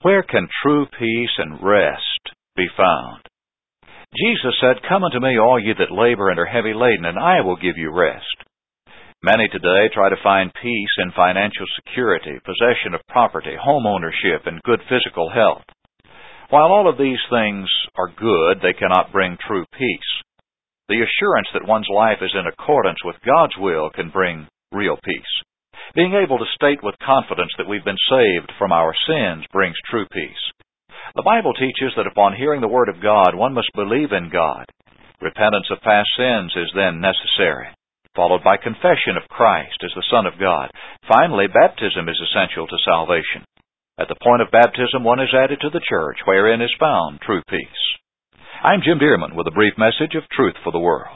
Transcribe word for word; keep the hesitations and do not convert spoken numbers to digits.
Where can true peace and rest be found? Jesus said, "Come unto me, all ye that labor and are heavy laden, and I will give you rest." Many today try to find peace in financial security, possession of property, home ownership, and good physical health. While all of these things are good, they cannot bring true peace. The assurance that one's life is in accordance with God's will can bring real peace. Being able to state with confidence that we've been saved from our sins brings true peace. The Bible teaches that upon hearing the Word of God, one must believe in God. Repentance of past sins is then necessary, followed by confession of Christ as the Son of God. Finally, baptism is essential to salvation. At the point of baptism, one is added to the church, wherein is found true peace. I'm Jim Bierman with a brief message of Truth for the World.